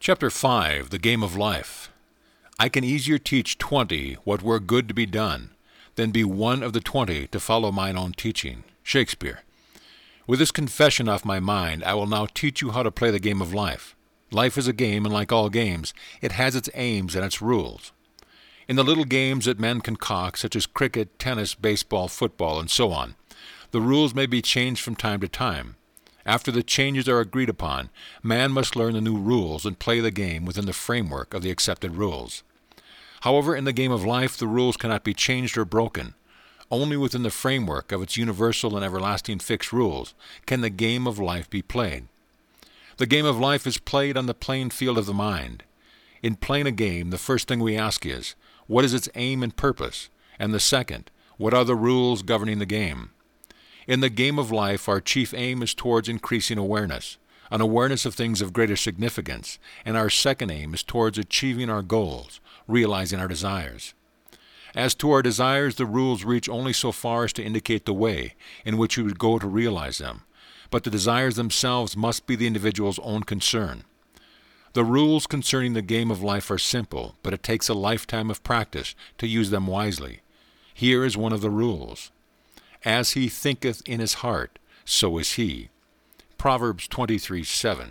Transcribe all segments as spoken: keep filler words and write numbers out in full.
Chapter five, The Game of Life. I can easier teach twenty what were good to be done, than be one of the twenty to follow mine own teaching. Shakespeare. With this confession off my mind, I will now teach you how to play the game of life. Life is a game, and like all games, it has its aims and its rules. In the little games that men concoct, such as cricket, tennis, baseball, football, and so on, the rules may be changed from time to time. After the changes are agreed upon, man must learn the new rules and play the game within the framework of the accepted rules. However, in the game of life, the rules cannot be changed or broken. Only within the framework of its universal and everlasting fixed rules can the game of life be played. The game of life is played on the playing field of the mind. In playing a game, the first thing we ask is, what is its aim and purpose? And the second, what are the rules governing the game? In the game of life, our chief aim is towards increasing awareness, an awareness of things of greater significance, and our second aim is towards achieving our goals, realizing our desires. As to our desires, the rules reach only so far as to indicate the way in which we would go to realize them, but the desires themselves must be the individual's own concern. The rules concerning the game of life are simple, but it takes a lifetime of practice to use them wisely. Here is one of the rules. As he thinketh in his heart, so is he. Proverbs twenty-three seven.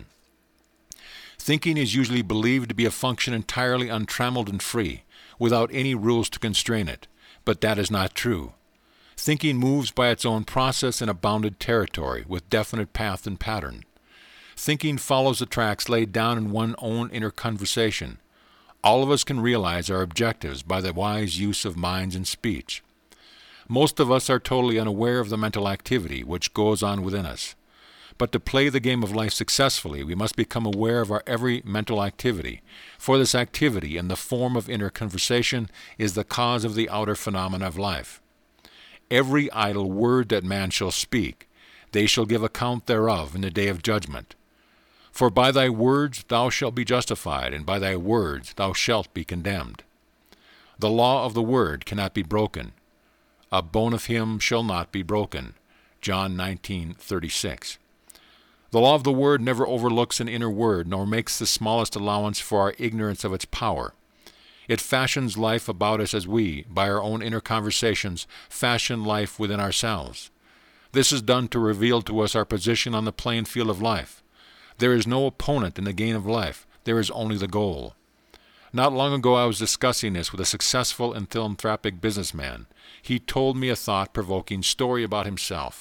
Thinking is usually believed to be a function entirely untrammeled and free, without any rules to constrain it, but that is not true. Thinking moves by its own process in a bounded territory, with definite path and pattern. Thinking follows the tracks laid down in one's own inner conversation. All of us can realize our objectives by the wise use of minds and speech. Most of us are totally unaware of the mental activity which goes on within us. But to play the game of life successfully, we must become aware of our every mental activity, for this activity in the form of inner conversation is the cause of the outer phenomena of life. Every idle word that man shall speak, they shall give account thereof in the day of judgment. For by thy words thou shalt be justified, and by thy words thou shalt be condemned. The law of the word cannot be broken. A bone of him shall not be broken. John nineteen thirty-six. The law of the word never overlooks an inner word, nor makes the smallest allowance for our ignorance of its power. It fashions life about us as we, by our own inner conversations, fashion life within ourselves. This is done to reveal to us our position on the playing field of life. There is no opponent in the game of life. There is only the goal. Not long ago I was discussing this with a successful and philanthropic businessman. He told me a thought-provoking story about himself.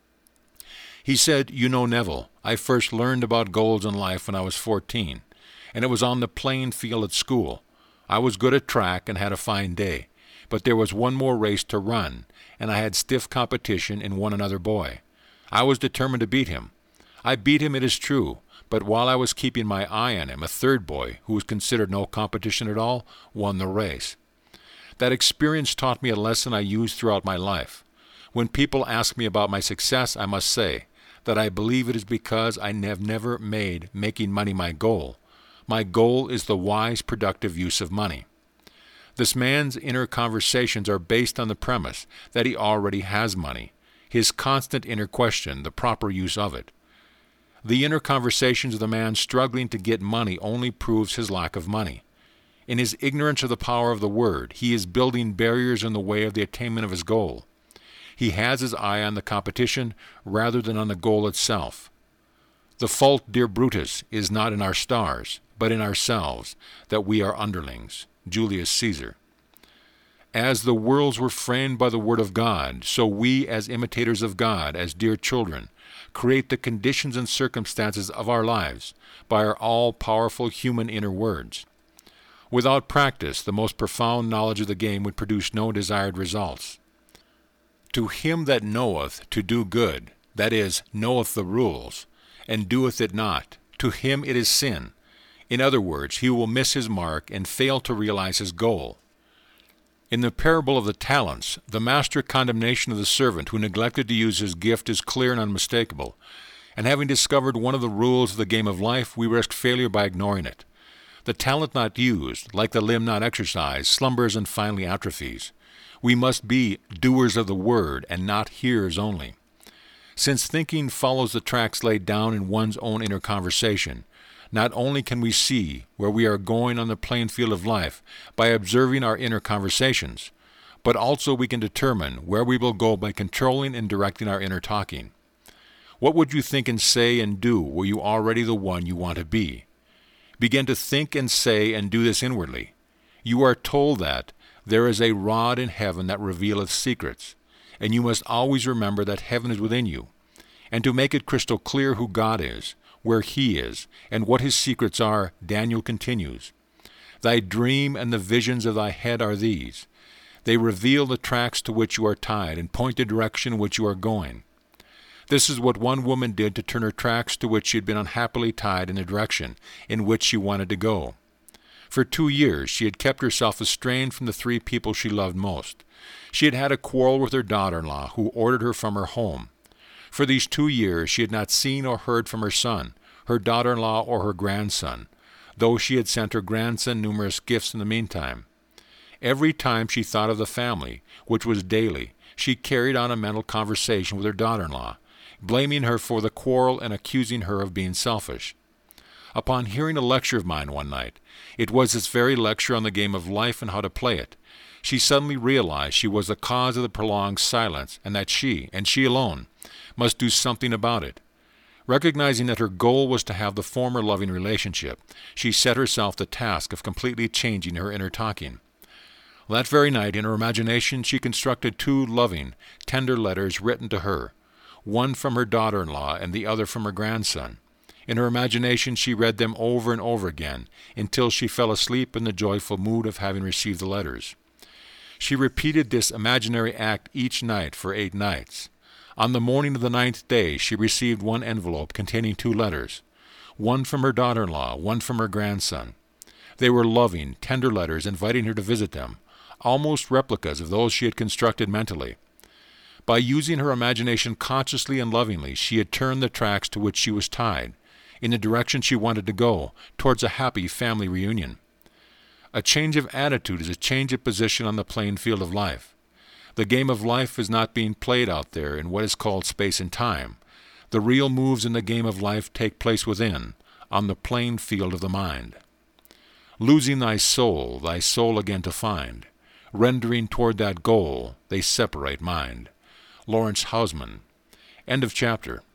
He said, "You know, Neville, I first learned about goals in life when I was fourteen, and it was on the playing field at school. I was good at track and had a fine day, but there was one more race to run, and I had stiff competition in one another boy. I was determined to beat him. I beat him, it is true, but while I was keeping my eye on him, a third boy, who was considered no competition at all, won the race. That experience taught me a lesson I use throughout my life. When people ask me about my success, I must say that I believe it is because I have never made making money my goal. My goal is the wise, productive use of money." This man's inner conversations are based on the premise that he already has money, his constant inner question, the proper use of it. The inner conversations of the man struggling to get money only proves his lack of money. In his ignorance of the power of the word, he is building barriers in the way of the attainment of his goal. He has his eye on the competition rather than on the goal itself. The fault, dear Brutus, is not in our stars, but in ourselves, that we are underlings. Julius Caesar. As the worlds were framed by the word of God, so we, as imitators of God, as dear children, create the conditions and circumstances of our lives by our all-powerful human inner words. Without practice, the most profound knowledge of the game would produce no desired results. To him that knoweth to do good, that is, knoweth the rules, and doeth it not, to him it is sin. In other words, he will miss his mark and fail to realize his goal. In the parable of the talents, the master condemnation of the servant who neglected to use his gift is clear and unmistakable, and having discovered one of the rules of the game of life, we risk failure by ignoring it. The talent not used, like the limb not exercised, slumbers and finally atrophies. We must be doers of the word and not hearers only. Since thinking follows the tracks laid down in one's own inner conversation, Not only can we see where we are going on the playing field of life by observing our inner conversations, but also we can determine where we will go by controlling and directing our inner talking. What would you think and say and do were you already the one you want to be? Begin to think and say and do this inwardly. You are told that there is a rod in heaven that revealeth secrets, and you must always remember that heaven is within you. And to make it crystal clear who God is, where He is, and what His secrets are, Daniel continues, Thy dream and the visions of thy head are these. They reveal the tracks to which you are tied, and point the direction in which you are going. This is what one woman did to turn her tracks to which she had been unhappily tied in the direction in which she wanted to go. For two years she had kept herself estranged from the three people she loved most. She had had a quarrel with her daughter-in-law, who ordered her from her home. For these two years she had not seen or heard from her son, her daughter-in-law, or her grandson, though she had sent her grandson numerous gifts in the meantime. Every time she thought of the family, which was daily, she carried on a mental conversation with her daughter-in-law, blaming her for the quarrel and accusing her of being selfish. Upon hearing a lecture of mine one night, it was this very lecture on the game of life and how to play it, she suddenly realized she was the cause of the prolonged silence, and that she, and she alone, must do something about it. Recognizing that her goal was to have the former loving relationship, she set herself the task of completely changing her inner talking. That very night, in her imagination, she constructed two loving, tender letters written to her, one from her daughter-in-law and the other from her grandson. In her imagination she read them over and over again, until she fell asleep in the joyful mood of having received the letters. She repeated this imaginary act each night for eight nights. On the morning of the ninth day she received one envelope containing two letters, one from her daughter-in-law, one from her grandson. They were loving, tender letters inviting her to visit them, almost replicas of those she had constructed mentally. By using her imagination consciously and lovingly, she had turned the tracks to which she was tied, in the direction she wanted to go, towards a happy family reunion. A change of attitude is a change of position on the playing field of life. The game of life is not being played out there in what is called space and time. The real moves in the game of life take place within, on the playing field of the mind. Losing thy soul, thy soul again to find. Rendering toward that goal, they separate mind. Lawrence Hausman. End of chapter.